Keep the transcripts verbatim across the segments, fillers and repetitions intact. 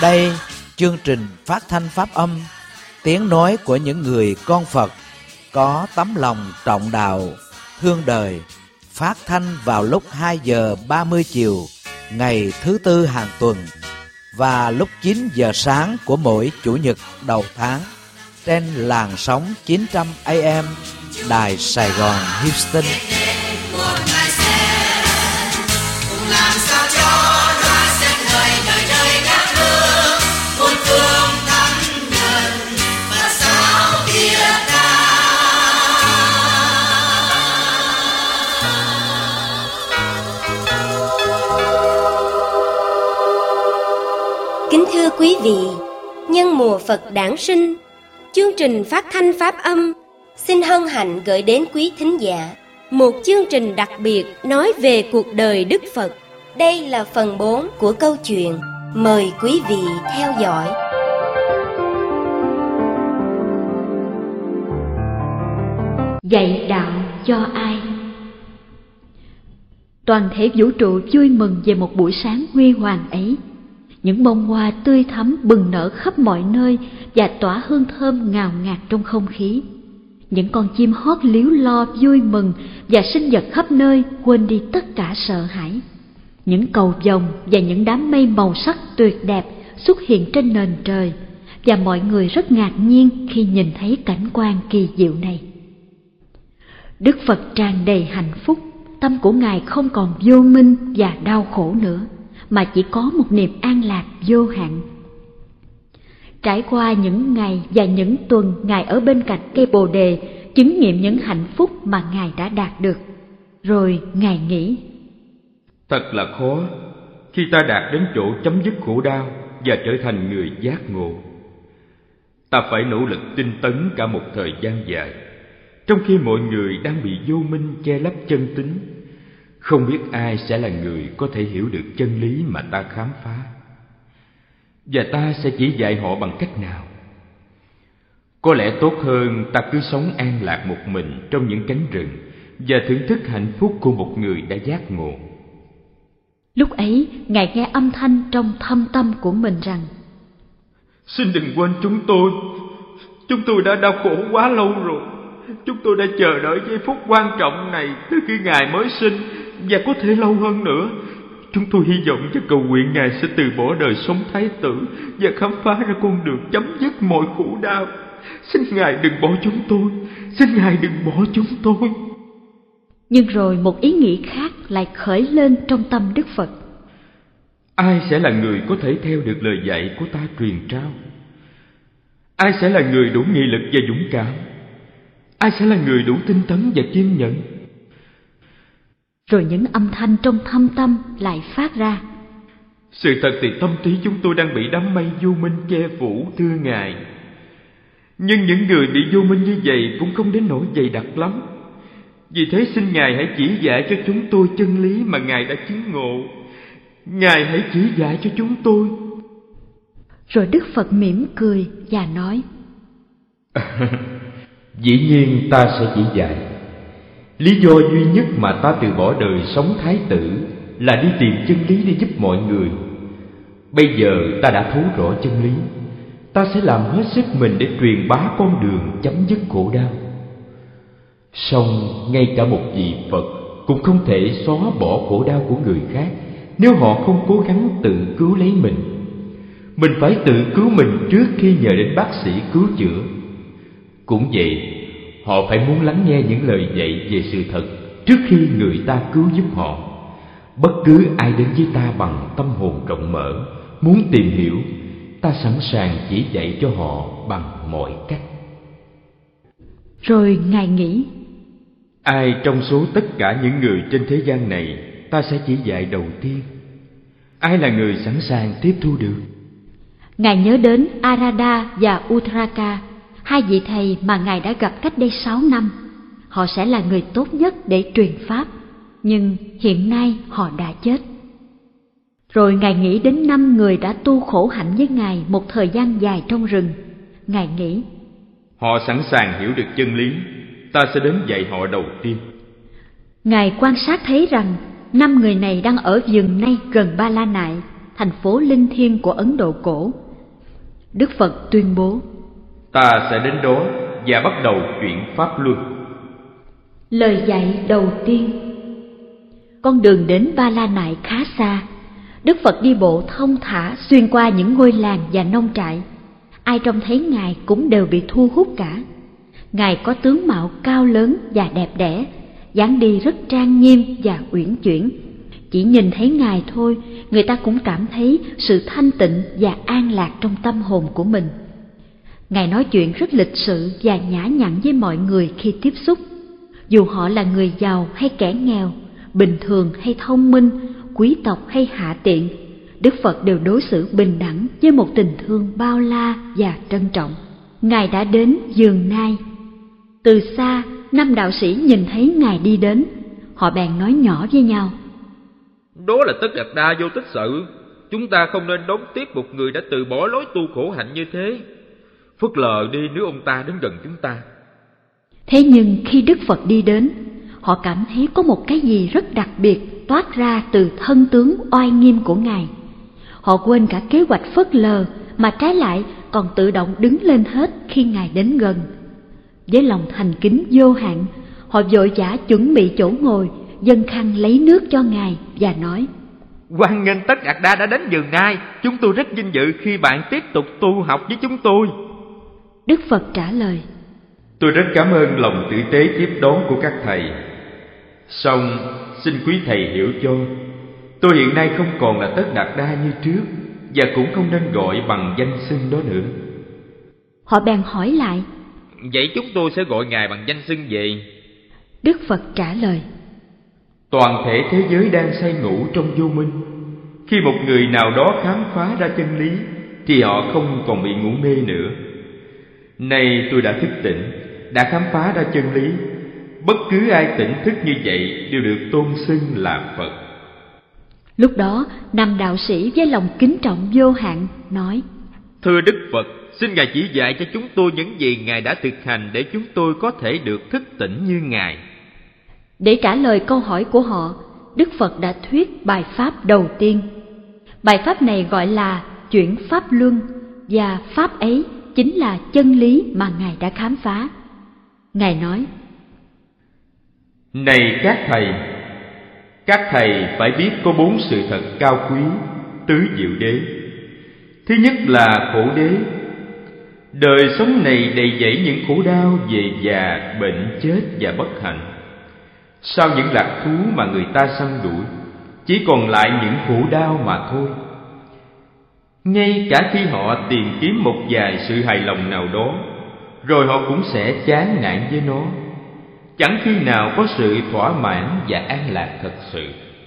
Đây, chương trình phát thanh pháp âm, tiếng nói của những người con Phật có tấm lòng trọng đạo, thương đời, phát thanh vào lúc hai giờ ba mươi chiều ngày thứ tư hàng tuần và lúc chín giờ sáng của mỗi chủ nhật đầu tháng trên làn sóng chín trăm A M Đài Sài Gòn Houston. Kính thưa quý vị, nhân mùa Phật đản sinh, chương trình phát thanh pháp âm xin hân hạnh gửi đến quý thính giả một chương trình đặc biệt nói về cuộc đời Đức Phật. Đây là phần bốn của câu chuyện. Mời quý vị theo dõi. Dạy đạo cho ai? Toàn thể vũ trụ vui mừng về một buổi sáng huy hoàng ấy. Những bông hoa tươi thắm bừng nở khắp mọi nơi và tỏa hương thơm ngào ngạt trong không khí. Những con chim hót líu lo vui mừng và sinh vật khắp nơi quên đi tất cả sợ hãi. Những cầu vồng và những đám mây màu sắc tuyệt đẹp xuất hiện trên nền trời, và mọi người rất ngạc nhiên khi nhìn thấy cảnh quan kỳ diệu này. Đức Phật tràn đầy hạnh phúc, tâm của Ngài không còn vô minh và đau khổ nữa, mà chỉ có một niềm an lạc vô hạn. Trải qua những ngày và những tuần Ngài ở bên cạnh cây Bồ Đề, chứng nghiệm những hạnh phúc mà Ngài đã đạt được. Rồi Ngài nghĩ, thật là khó khi ta đạt đến chỗ chấm dứt khổ đau và trở thành người giác ngộ. Ta phải nỗ lực tinh tấn cả một thời gian dài, trong khi mọi người đang bị vô minh che lấp chân tính. Không biết ai sẽ là người có thể hiểu được chân lý mà ta khám phá, và ta sẽ chỉ dạy họ bằng cách nào. Có lẽ tốt hơn ta cứ sống an lạc một mình trong những cánh rừng và thưởng thức hạnh phúc của một người đã giác ngộ. Lúc ấy, Ngài nghe âm thanh trong thâm tâm của mình rằng, xin đừng quên chúng tôi. Chúng tôi đã đau khổ quá lâu rồi. Chúng tôi đã chờ đợi giây phút quan trọng này từ khi Ngài mới sinh, và có thể lâu hơn nữa. Chúng tôi hy vọng và cầu nguyện Ngài sẽ từ bỏ đời sống thái tử và khám phá ra con đường chấm dứt mọi khổ đau. Xin Ngài đừng bỏ chúng tôi. Xin Ngài đừng bỏ chúng tôi. Nhưng rồi một ý nghĩ khác lại khởi lên trong tâm Đức Phật. Ai sẽ là người có thể theo được lời dạy của ta truyền trao? Ai sẽ là người đủ nghị lực và dũng cảm? Ai sẽ là người đủ tinh tấn và kiên nhẫn? Rồi những âm thanh trong thâm tâm lại phát ra. Sự thật thì tâm trí chúng tôi đang bị đám mây vô minh che phủ, thưa Ngài. Nhưng những người bị vô minh như vậy cũng không đến nỗi dày đặc lắm. Vì thế xin Ngài hãy chỉ dạy cho chúng tôi chân lý mà Ngài đã chứng ngộ. Ngài hãy chỉ dạy cho chúng tôi. Rồi Đức Phật mỉm cười và nói, dĩ nhiên ta sẽ chỉ dạy. Lý do duy nhất mà ta từ bỏ đời sống thái tử là đi tìm chân lý để giúp mọi người. Bây giờ ta đã thấu rõ chân lý, ta sẽ làm hết sức mình để truyền bá con đường chấm dứt khổ đau. Song ngay cả một vị Phật cũng không thể xóa bỏ khổ đau của người khác nếu họ không cố gắng tự cứu lấy mình. Mình phải tự cứu mình trước khi nhờ đến bác sĩ cứu chữa. Cũng vậy, họ phải muốn lắng nghe những lời dạy về sự thật trước khi người ta cứu giúp họ. Bất cứ ai đến với ta bằng tâm hồn rộng mở, muốn tìm hiểu, ta sẵn sàng chỉ dạy cho họ bằng mọi cách. Rồi Ngài nghĩ, ai trong số tất cả những người trên thế gian này ta sẽ chỉ dạy đầu tiên? Ai là người sẵn sàng tiếp thu được? Ngài nhớ đến Arada và Uttaraka, hai vị thầy mà Ngài đã gặp cách đây sáu năm. Họ sẽ là người tốt nhất để truyền pháp, nhưng hiện nay họ đã chết. Rồi Ngài nghĩ đến năm người đã tu khổ hạnh với Ngài một thời gian dài trong rừng. Ngài nghĩ, họ sẵn sàng hiểu được chân lý, ta sẽ đến dạy họ đầu tiên. Ngài quan sát thấy rằng năm người này đang ở vườn nay gần Ba La Nại. thành phố linh thiêng của Ấn Độ cổ. Đức Phật tuyên bố: Ta sẽ đến đó và bắt đầu chuyển pháp luân. Lời dạy đầu tiên. Con đường đến Ba La Nại khá xa. Đức Phật đi bộ thong thả xuyên qua những ngôi làng và nông trại. Ai trông thấy Ngài cũng đều bị thu hút cả. Ngài có tướng mạo cao lớn và đẹp đẽ, dáng đi rất trang nghiêm và uyển chuyển. Chỉ nhìn thấy Ngài thôi, người ta cũng cảm thấy sự thanh tịnh và an lạc trong tâm hồn của mình. Ngài nói chuyện rất lịch sự và nhã nhặn với mọi người khi tiếp xúc. Dù họ là người giàu hay kẻ nghèo, bình thường hay thông minh, quý tộc hay hạ tiện, Đức Phật đều đối xử bình đẳng với một tình thương bao la và trân trọng. Ngài đã đến vườn nai. Từ xa, năm đạo sĩ nhìn thấy Ngài đi đến, họ bèn nói nhỏ với nhau: Đó là Tất Đạt Đa Vô Tích Sự. Chúng ta không nên đón tiếp một người đã từ bỏ lối tu khổ hạnh như thế. Phớt lờ đi nếu ông ta đến gần chúng ta. Thế nhưng khi Đức Phật đi đến, họ cảm thấy có một cái gì rất đặc biệt toát ra từ thân tướng oai nghiêm của Ngài. Họ quên cả kế hoạch phớt lờ, mà trái lại còn tự động đứng lên hết khi Ngài đến gần. Với lòng thành kính vô hạn, họ vội vã chuẩn bị chỗ ngồi, dâng khăn lấy nước cho Ngài và nói: Hoan nghênh Tất Đạt Đa đã đến vườn nai. Chúng tôi rất vinh dự khi bạn tiếp tục tu học với chúng tôi. Đức Phật trả lời: Tôi rất cảm ơn lòng tử tế tiếp đón của các thầy. Song xin quý thầy hiểu cho, tôi hiện nay không còn là Tất Đạt Đa như trước, và cũng không nên gọi bằng danh xưng đó nữa. Họ bèn hỏi lại: Vậy chúng tôi sẽ gọi Ngài bằng danh xưng gì? Đức Phật trả lời: Toàn thể thế giới đang say ngủ trong vô minh. Khi một người nào đó khám phá ra chân lý, thì họ không còn bị ngủ mê nữa. Nay tôi đã thức tỉnh, đã khám phá ra chân lý. Bất cứ ai tỉnh thức như vậy đều được tôn xưng là Phật. Lúc đó, năm đạo sĩ với lòng kính trọng vô hạn nói: Thưa Đức Phật, xin Ngài chỉ dạy cho chúng tôi những gì Ngài đã thực hành để chúng tôi có thể được thức tỉnh như Ngài. Để trả lời câu hỏi của họ, Đức Phật đã thuyết bài pháp đầu tiên. Bài pháp này gọi là chuyển pháp luân, và pháp ấy chính là chân lý mà Ngài đã khám phá. Ngài nói: Này các thầy, các thầy phải biết có bốn sự thật cao quý, tứ diệu đế. Thứ nhất là khổ đế. Đời sống này đầy dẫy những khổ đau về già, bệnh, chết và bất hạnh. Sau những lạc thú mà người ta săn đuổi, chỉ còn lại những khổ đau mà thôi. Ngay cả khi họ tìm kiếm một vài sự hài lòng nào đó, rồi họ cũng sẽ chán nản với nó. Chẳng khi nào có sự thỏa mãn và an lạc thật sự.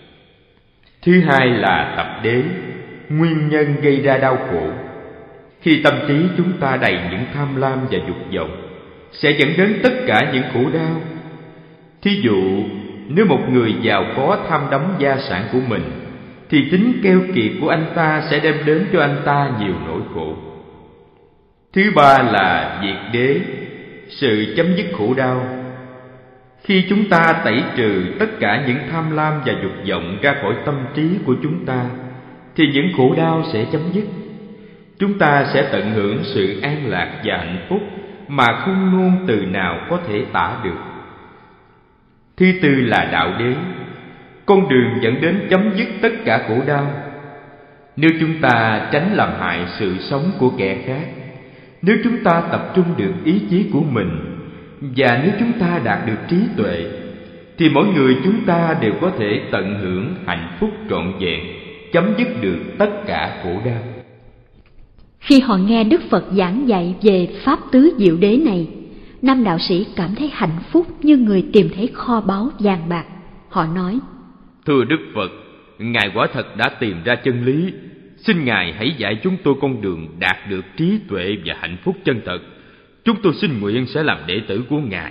Thứ hai là tập đế, nguyên nhân gây ra đau khổ. Khi tâm trí chúng ta đầy những tham lam và dục vọng, sẽ dẫn đến tất cả những khổ đau. Thí dụ, nếu một người giàu có tham đắm gia sản của mình, thì tính keo kiệt của anh ta sẽ đem đến cho anh ta nhiều nỗi khổ. Thứ ba là diệt đế, sự chấm dứt khổ đau. Khi chúng ta tẩy trừ tất cả những tham lam và dục vọng ra khỏi tâm trí của chúng ta, thì những khổ đau sẽ chấm dứt. Chúng ta sẽ tận hưởng sự an lạc và hạnh phúc mà không ngôn từ nào có thể tả được. Thứ tư là đạo đế, con đường dẫn đến chấm dứt tất cả khổ đau. Nếu chúng ta tránh làm hại sự sống của kẻ khác, nếu chúng ta tập trung được ý chí của mình, và nếu chúng ta đạt được trí tuệ, thì mỗi người chúng ta đều có thể tận hưởng hạnh phúc trọn vẹn, chấm dứt được tất cả khổ đau. Khi họ nghe Đức Phật giảng dạy về pháp tứ diệu đế này, năm đạo sĩ cảm thấy hạnh phúc như người tìm thấy kho báu vàng bạc. Họ nói: Thưa Đức Phật, Ngài quả thật đã tìm ra chân lý. Xin Ngài hãy dạy chúng tôi con đường đạt được trí tuệ và hạnh phúc chân thật. Chúng tôi xin nguyện sẽ làm đệ tử của Ngài.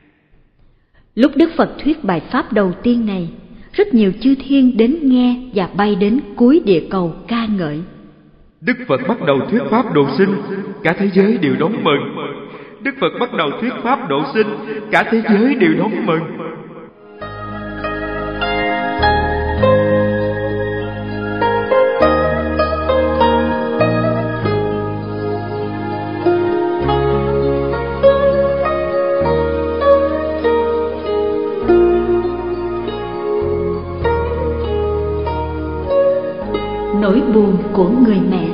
Lúc Đức Phật thuyết bài pháp đầu tiên này, rất nhiều chư thiên đến nghe và bay đến cuối địa cầu ca ngợi. Đức Phật bắt đầu thuyết pháp độ sinh, cả thế giới đều đón mừng. Đức Phật bắt đầu thuyết pháp độ sinh, cả thế giới đều đón mừng. của người mẹ.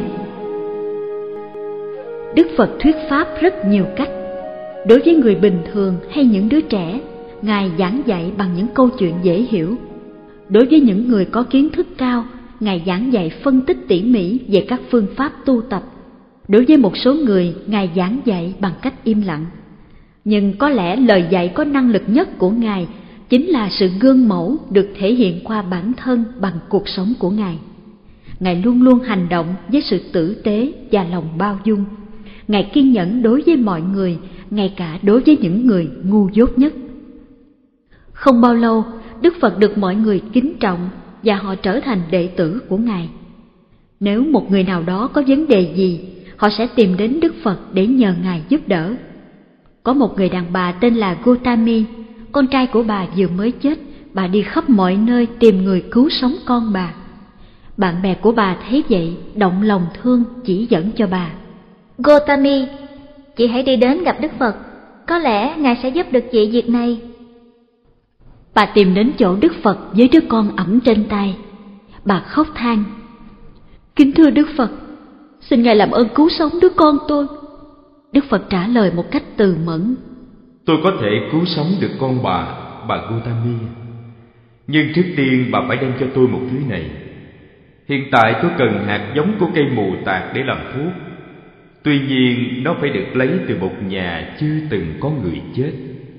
Đức Phật thuyết pháp rất nhiều cách. Đối với người bình thường hay những đứa trẻ, Ngài giảng dạy bằng những câu chuyện dễ hiểu. Đối với những người có kiến thức cao, Ngài giảng dạy phân tích tỉ mỉ về các phương pháp tu tập. Đối với một số người, Ngài giảng dạy bằng cách im lặng. Nhưng có lẽ lời dạy có năng lực nhất của Ngài chính là sự gương mẫu được thể hiện qua bản thân bằng cuộc sống của Ngài. Ngài luôn luôn hành động với sự tử tế và lòng bao dung. Ngài kiên nhẫn đối với mọi người, ngay cả đối với những người ngu dốt nhất. Không bao lâu, Đức Phật được mọi người kính trọng và họ trở thành đệ tử của Ngài. Nếu một người nào đó có vấn đề gì, họ sẽ tìm đến Đức Phật để nhờ Ngài giúp đỡ. Có một người đàn bà tên là Gotami, con trai của bà vừa mới chết, bà đi khắp mọi nơi tìm người cứu sống con bà. Bạn bè của bà thấy vậy, động lòng thương chỉ dẫn cho bà. Gotami, chị hãy đi đến gặp Đức Phật, có lẽ Ngài sẽ giúp được chị việc này. Bà tìm đến chỗ Đức Phật với đứa con ẵm trên tay. Bà khóc than: Kính thưa Đức Phật, xin Ngài làm ơn cứu sống đứa con tôi. Đức Phật trả lời một cách từ mẫn: Tôi có thể cứu sống được con bà, bà Gotami. Nhưng trước tiên bà phải đem cho tôi một thứ này. Hiện tại tôi cần hạt giống của cây mù tạt để làm thuốc. Tuy nhiên nó phải được lấy từ một nhà chưa từng có người chết.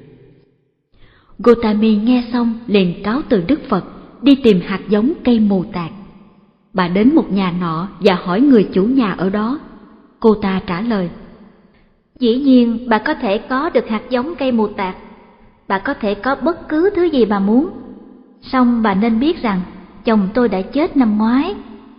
Gotami nghe xong liền cáo từ Đức Phật, đi tìm hạt giống cây mù tạt. Bà đến một nhà nọ và hỏi người chủ nhà ở đó. Cô ta trả lời: Dĩ nhiên bà có thể có được hạt giống cây mù tạt. Bà có thể có bất cứ thứ gì bà muốn. Song bà nên biết rằng chồng tôi đã chết năm ngoái.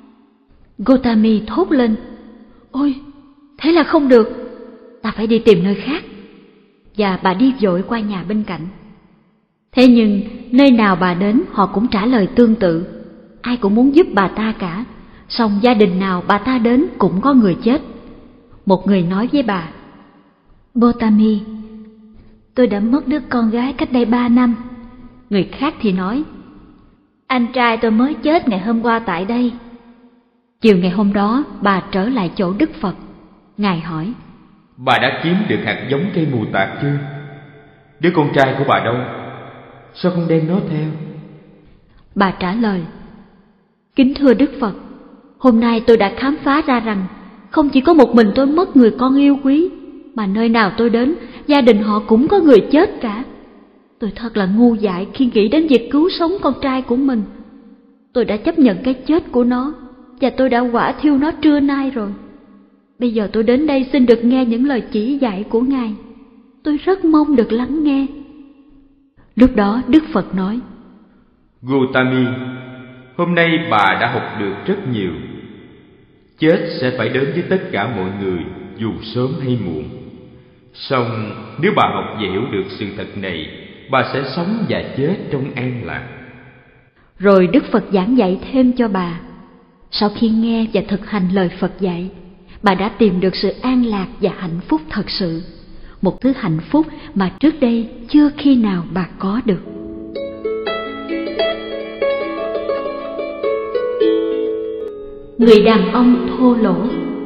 Gotami thốt lên: Ôi, thế là không được, ta phải đi tìm nơi khác. Và bà đi vội qua nhà bên cạnh. Thế nhưng nơi nào bà đến họ cũng trả lời tương tự. Ai cũng muốn giúp bà ta cả, song gia đình nào bà ta đến cũng có người chết. Một người nói với bà: Gotami, tôi đã mất đứa con gái cách đây ba năm. Người khác thì nói: Anh trai tôi mới chết ngày hôm qua tại đây. Chiều ngày hôm đó bà trở lại chỗ Đức Phật. Ngài hỏi: Bà đã kiếm được hạt giống cây mù tạt chưa? Đứa con trai của bà đâu? Sao không đem nó theo? Bà trả lời: Kính thưa Đức Phật, hôm nay tôi đã khám phá ra rằng không chỉ có một mình tôi mất người con yêu quý, mà nơi nào tôi đến, gia đình họ cũng có người chết cả. Tôi thật là ngu dại khi nghĩ đến việc cứu sống con trai của mình. Tôi đã chấp nhận cái chết của nó, và tôi đã quả thiêu nó trưa nay rồi. Bây giờ tôi đến đây xin được nghe những lời chỉ dạy của Ngài. Tôi rất mong được lắng nghe. Lúc đó Đức Phật nói: Gotami, hôm nay bà đã học được rất nhiều. Chết sẽ phải đến với tất cả mọi người, dù sớm hay muộn. Song nếu bà học và hiểu được sự thật này, bà sẽ sống và chết trong an lạc. Rồi Đức Phật giảng dạy thêm cho bà. Sau khi nghe và thực hành lời Phật dạy, bà đã tìm được sự an lạc và hạnh phúc thật sự, một thứ hạnh phúc mà trước đây chưa khi nào bà có được. Người đàn ông thô lỗ.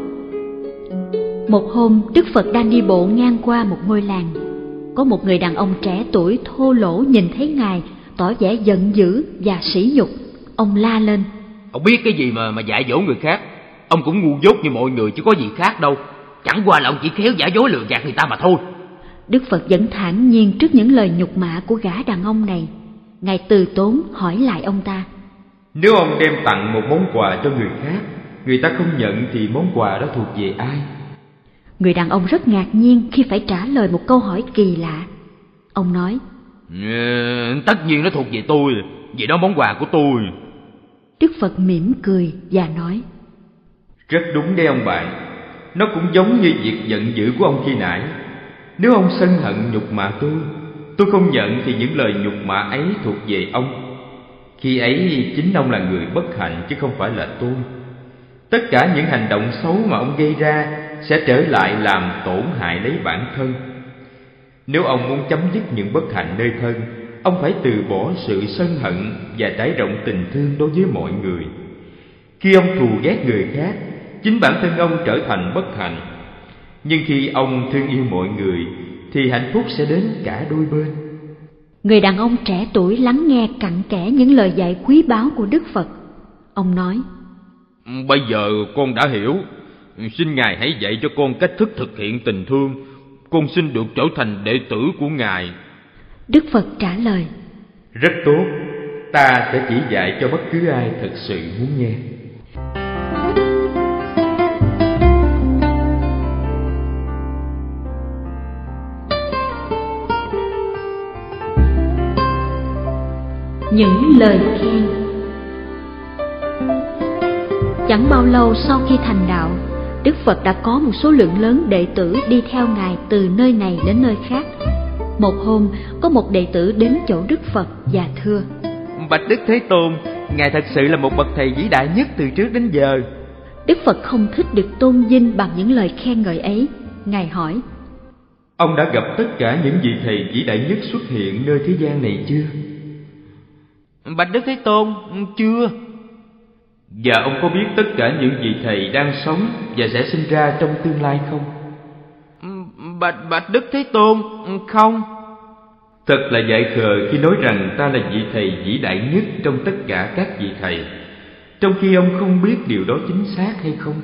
Một hôm, Đức Phật đang đi bộ ngang qua một ngôi làng. Có một người đàn ông trẻ tuổi thô lỗ nhìn thấy Ngài, tỏ vẻ giận dữ và sỉ nhục. Ông la lên: Ông biết cái gì mà mà dạy dỗ người khác? Ông cũng ngu dốt như mọi người chứ có gì khác đâu. Chẳng qua là ông chỉ khéo giả dối lừa gạt người ta mà thôi. Đức Phật vẫn thản nhiên trước những lời nhục mạ của gã đàn ông này. Ngài từ tốn hỏi lại ông ta: Nếu ông đem tặng một món quà cho người khác, người ta không nhận thì món quà đó thuộc về ai? Người đàn ông rất ngạc nhiên khi phải trả lời một câu hỏi kỳ lạ. Ông nói: ừ, Tất nhiên nó thuộc về tôi, vì đó món quà của tôi. Đức Phật mỉm cười và nói: Rất đúng đấy ông bạn. Nó cũng giống như việc giận dữ của ông khi nãy. Nếu ông sân hận nhục mạ tôi, tôi không nhận thì những lời nhục mạ ấy thuộc về ông. Khi ấy chính ông là người bất hạnh chứ không phải là tôi. Tất cả những hành động xấu mà ông gây ra sẽ trở lại làm tổn hại lấy bản thân. Nếu ông muốn chấm dứt những bất hạnh nơi thân, ông phải từ bỏ sự sân hận và trải rộng tình thương đối với mọi người. Khi ông thù ghét người khác, chính bản thân ông trở thành bất hạnh. Nhưng khi ông thương yêu mọi người thì hạnh phúc sẽ đến cả đôi bên. Người đàn ông trẻ tuổi lắng nghe cặn kẽ những lời dạy quý báu của Đức Phật. Ông nói: Bây giờ con đã hiểu. Xin Ngài hãy dạy cho con cách thức thực hiện tình thương. Con xin được trở thành đệ tử của Ngài. Đức Phật trả lời: Rất tốt, ta sẽ chỉ dạy cho bất cứ ai thật sự muốn nghe. Những lời khen. Chẳng bao lâu sau khi thành đạo, Đức Phật đã có một số lượng lớn đệ tử đi theo Ngài từ nơi này đến nơi khác. Một hôm, có một đệ tử đến chỗ Đức Phật và thưa: Bạch Đức Thế Tôn, Ngài thật sự là một bậc thầy vĩ đại nhất từ trước đến giờ. Đức Phật không thích được tôn vinh bằng những lời khen ngợi ấy. Ngài hỏi: Ông đã gặp tất cả những vị thầy vĩ đại nhất xuất hiện nơi thế gian này chưa? Bạch Đức Thế Tôn, chưa. Và ông có biết tất cả những vị thầy đang sống và sẽ sinh ra trong tương lai không? Bạch Bạch Đức Thế Tôn, không. Thật là dại khờ khi nói rằng ta là vị thầy vĩ đại nhất trong tất cả các vị thầy, trong khi ông không biết điều đó chính xác hay không.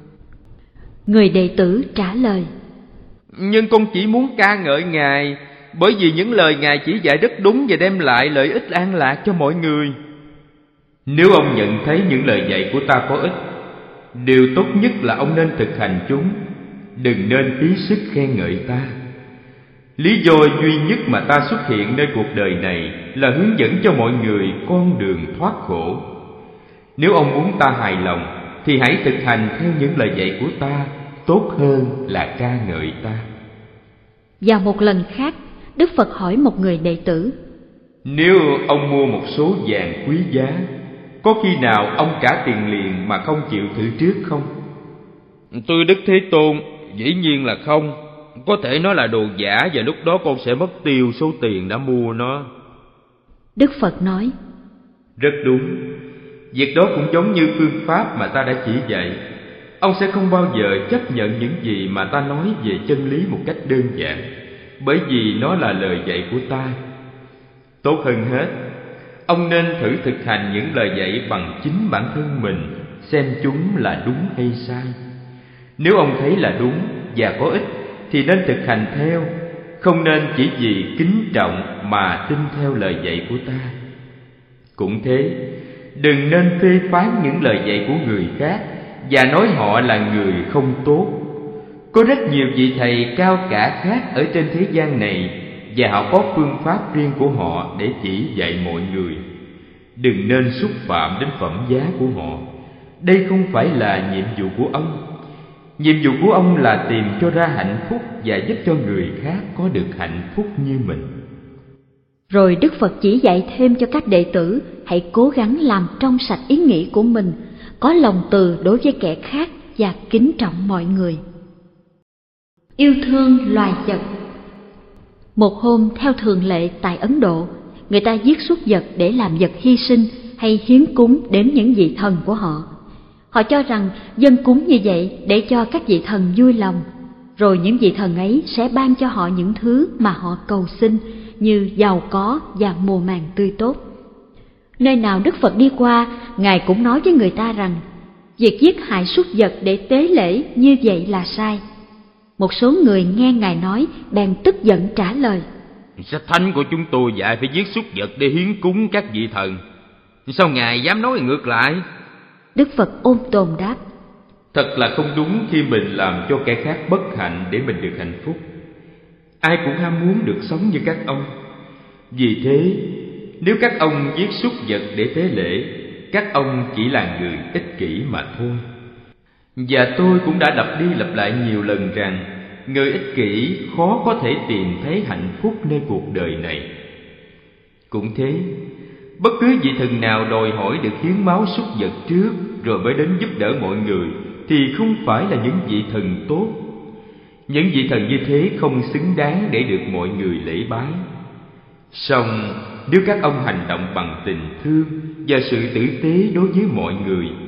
Người đệ tử trả lời: Nhưng con chỉ muốn ca ngợi Ngài, bởi vì những lời Ngài chỉ dạy rất đúng và đem lại lợi ích an lạc cho mọi người. Nếu ông nhận thấy những lời dạy của ta có ích, điều tốt nhất là ông nên thực hành chúng, đừng nên phí sức khen ngợi ta. Lý do duy nhất mà ta xuất hiện nơi cuộc đời này là hướng dẫn cho mọi người con đường thoát khổ. Nếu ông muốn ta hài lòng thì hãy thực hành theo những lời dạy của ta, tốt hơn là ca ngợi ta. Vào một lần khác, Đức Phật hỏi một người đệ tử: Nếu ông mua một số vàng quý giá, có khi nào ông trả tiền liền mà không chịu thử trước không? Thưa Đức Thế Tôn, dĩ nhiên là không. Có thể nó là đồ giả và lúc đó con sẽ mất tiêu số tiền đã mua nó. Đức Phật nói: Rất đúng. Việc đó cũng giống như phương pháp mà ta đã chỉ dạy. Ông sẽ không bao giờ chấp nhận những gì mà ta nói về chân lý một cách đơn giản, bởi vì nó là lời dạy của ta. Tốt hơn hết, ông nên thử thực hành những lời dạy bằng chính bản thân mình, xem chúng là đúng hay sai. Nếu ông thấy là đúng và có ích thì nên thực hành theo, không nên chỉ vì kính trọng mà tin theo lời dạy của ta. Cũng thế, đừng nên phê phán những lời dạy của người khác và nói họ là người không tốt. Có rất nhiều vị thầy cao cả khác ở trên thế gian này, và họ có phương pháp riêng của họ để chỉ dạy mọi người. Đừng nên xúc phạm đến phẩm giá của họ. Đây không phải là nhiệm vụ của ông. Nhiệm vụ của ông là tìm cho ra hạnh phúc và giúp cho người khác có được hạnh phúc như mình. Rồi Đức Phật chỉ dạy thêm cho các đệ tử hãy cố gắng làm trong sạch ý nghĩ của mình, có lòng từ đối với kẻ khác và kính trọng mọi người. Yêu thương loài vật. Một hôm, theo thường lệ tại Ấn Độ, người ta giết súc vật để làm vật hy sinh hay hiến cúng đến những vị thần của họ. Họ cho rằng dâng cúng như vậy để cho các vị thần vui lòng, rồi những vị thần ấy sẽ ban cho họ những thứ mà họ cầu xin, như giàu có và mùa màng tươi tốt. Nơi nào Đức Phật đi qua, Ngài cũng nói với người ta rằng việc giết hại súc vật để tế lễ như vậy là sai. Một số người nghe Ngài nói bèn tức giận trả lời: Sách thánh của chúng tôi dạy phải giết súc vật để hiến cúng các vị thần. Sao Ngài dám nói ngược lại? Đức Phật ôn tồn đáp: Thật là không đúng khi mình làm cho kẻ khác bất hạnh để mình được hạnh phúc. Ai cũng ham muốn được sống như các ông. Vì thế, nếu các ông giết súc vật để tế lễ, các ông chỉ là người ích kỷ mà thôi. Và tôi cũng đã lặp đi lặp lại nhiều lần rằng người ích kỷ khó có thể tìm thấy hạnh phúc nơi cuộc đời này. Cũng thế, bất cứ vị thần nào đòi hỏi được hiến máu súc vật trước rồi mới đến giúp đỡ mọi người thì không phải là những vị thần tốt. Những vị thần như thế không xứng đáng để được mọi người lễ bái. Song nếu các ông hành động bằng tình thương và sự tử tế đối với mọi người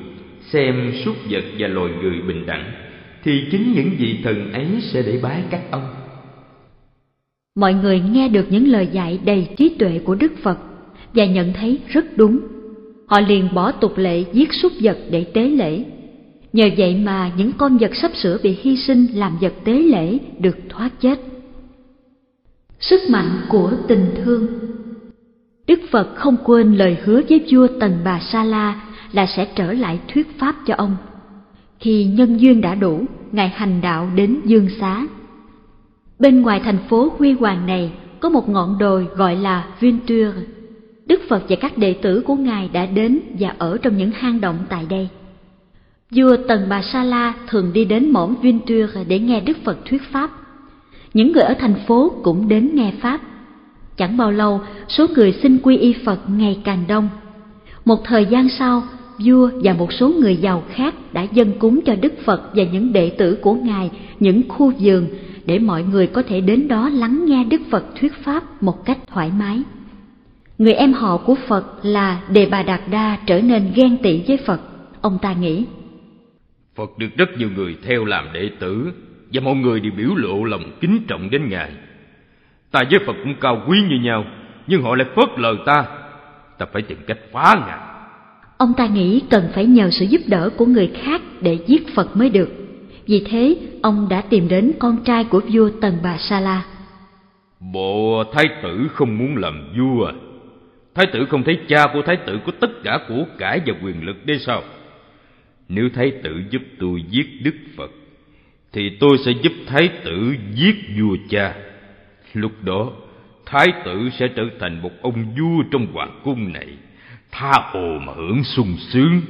xem súc vật và loài người bình đẳng, thì chính những vị thần ấy sẽ để bái các ông. Mọi người nghe được những lời dạy đầy trí tuệ của Đức Phật và nhận thấy rất đúng. Họ liền bỏ tục lệ giết súc vật để tế lễ. Nhờ vậy mà những con vật sắp sửa bị hy sinh làm vật tế lễ được thoát chết. Sức mạnh của tình thương. Đức Phật không quên lời hứa với vua Tần Bà Sa La là sẽ trở lại thuyết pháp cho ông. Khi nhân duyên đã đủ, Ngài hành đạo đến Dương Xá. Bên ngoài thành phố huy hoàng này có một ngọn đồi gọi là Vinture. Đức Phật và các đệ tử của Ngài đã đến và ở trong những hang động tại đây. Vua Tần Bà Sa La thường đi đến mỏm Vinture để nghe Đức Phật thuyết pháp. Những người ở thành phố cũng đến nghe pháp. Chẳng bao lâu, số người xin quy y Phật ngày càng đông. Một thời gian sau, vua và một số người giàu khác đã dâng cúng cho Đức Phật và những đệ tử của Ngài những khu vườn để mọi người có thể đến đó lắng nghe Đức Phật thuyết pháp một cách thoải mái. Người em họ của Phật là Đề Bà Đạt Đa trở nên ghen tị với Phật. Ông ta nghĩ, Phật được rất nhiều người theo làm đệ tử, và mọi người đều biểu lộ lòng kính trọng đến Ngài. Ta với Phật cũng cao quý như nhau, nhưng họ lại phớt lờ ta. Ta phải tìm cách phá Ngài. Ông ta nghĩ cần phải nhờ sự giúp đỡ của người khác để giết Phật mới được. Vì thế, ông đã tìm đến con trai của vua Tần Bà Sa La. Bộ thái tử không muốn làm vua. Thái tử không thấy cha của thái tử có tất cả của cải và quyền lực đấy sao? Nếu thái tử giúp tôi giết Đức Phật, thì tôi sẽ giúp thái tử giết vua cha. Lúc đó, thái tử sẽ trở thành một ông vua trong hoàng cung này, tha hồ mà hưởng sung sướng.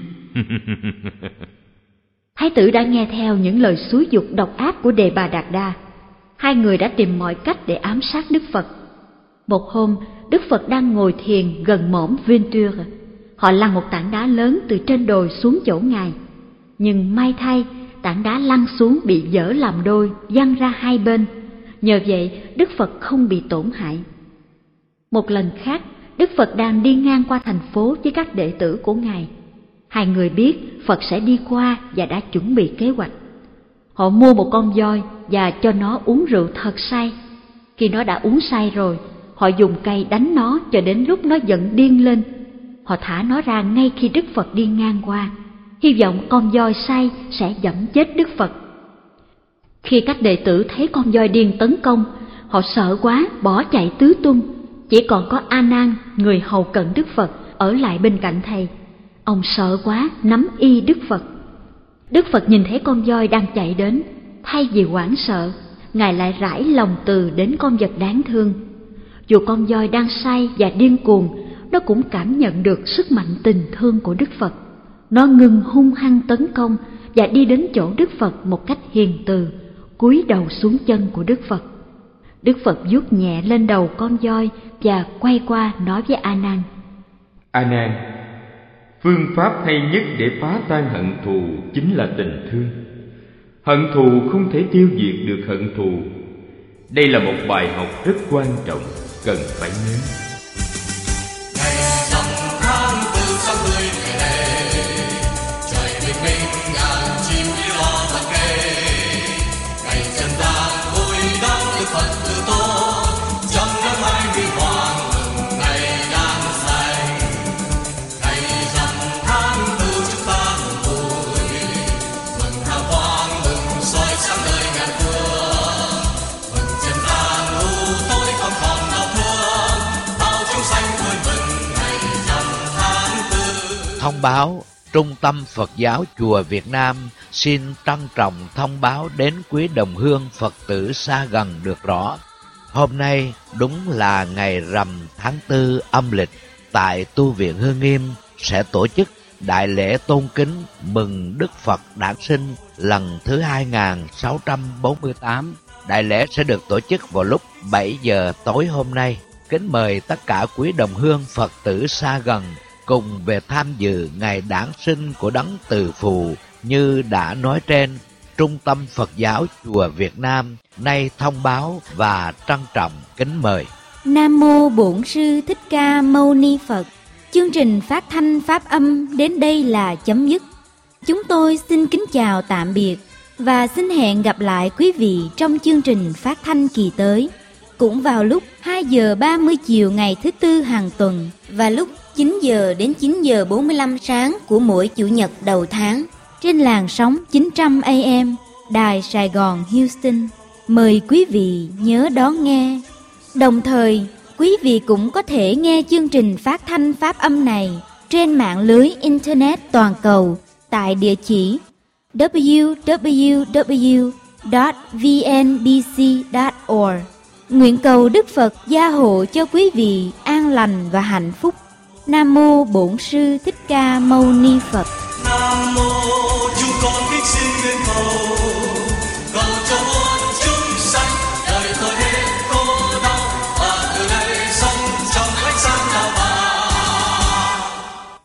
Thái tử đã nghe theo những lời xúi giục độc ác của Đề Bà Đạt Đa. Hai người đã tìm mọi cách để ám sát Đức Phật. Một hôm, Đức Phật đang ngồi thiền gần mỏm Vinture. Họ lăn một tảng đá lớn từ trên đồi xuống chỗ Ngài. Nhưng may thay, tảng đá lăn xuống bị vỡ làm đôi, văng ra hai bên. Nhờ vậy, Đức Phật không bị tổn hại. Một lần khác, Đức Phật đang đi ngang qua thành phố với các đệ tử của Ngài. Hai người biết Phật sẽ đi qua và đã chuẩn bị kế hoạch. Họ mua một con voi và cho nó uống rượu thật say. Khi nó đã uống say rồi, họ dùng cây đánh nó cho đến lúc nó giận điên lên. Họ thả nó ra ngay khi Đức Phật đi ngang qua, hy vọng con voi say sẽ giẫm chết Đức Phật. Khi các đệ tử thấy con voi điên tấn công, họ sợ quá bỏ chạy tứ tung. Chỉ còn có A Nan, người hầu cận Đức Phật, ở lại bên cạnh thầy. Ông sợ quá nắm y Đức Phật. Đức Phật nhìn thấy con voi đang chạy đến, thay vì hoảng sợ, Ngài lại rải lòng từ đến con vật đáng thương. Dù con voi đang say và điên cuồng, nó cũng cảm nhận được sức mạnh tình thương của Đức Phật. Nó ngừng hung hăng tấn công và đi đến chỗ Đức Phật một cách hiền từ, cúi đầu xuống chân của Đức Phật. Đức Phật vuốt nhẹ lên đầu con voi và quay qua nói với A Nan: A Nan, phương pháp hay nhất để phá tan hận thù chính là tình thương. Hận thù không thể tiêu diệt được hận thù. Đây là một bài học rất quan trọng, cần phải nhớ. Thông báo, Trung tâm Phật giáo Chùa Việt Nam xin trân trọng thông báo đến quý đồng hương Phật tử xa gần được rõ. Hôm nay đúng là ngày rằm tháng tư âm lịch, tại Tu viện Hương Nghiêm sẽ tổ chức đại lễ tôn kính mừng Đức Phật đản sinh lần thứ hai nghìn sáu trăm bốn mươi tám. Đại lễ sẽ được tổ chức vào lúc bảy giờ tối hôm nay. Kính mời tất cả quý đồng hương Phật tử xa gần cùng về tham dự ngày đản sinh của Đấng Từ Phụ như đã nói trên. Trung tâm Phật giáo Chùa Việt Nam nay thông báo và trân trọng kính mời. Nam mô Bổn Sư Thích Ca Mâu Ni Phật. Chương trình phát thanh pháp âm đến đây là chấm dứt. Chúng tôi xin kính chào tạm biệt và xin hẹn gặp lại quý vị trong chương trình phát thanh kỳ tới, cũng vào lúc hai giờ ba mươi chiều ngày thứ Tư hàng tuần và lúc chín giờ đến chín giờ bốn mươi lăm sáng của mỗi Chủ nhật đầu tháng trên làn sóng chín trăm A M Đài Sài Gòn Houston. Mời quý vị nhớ đón nghe. Đồng thời, quý vị cũng có thể nghe chương trình phát thanh pháp âm này trên mạng lưới Internet toàn cầu tại địa chỉ w w w chấm v n b c chấm org. Nguyện cầu Đức Phật gia hộ cho quý vị an lành và hạnh phúc. Nam mô Bổn Sư Thích Ca Mâu Ni Phật. Nam mô chúng con kính xin nguyện cầu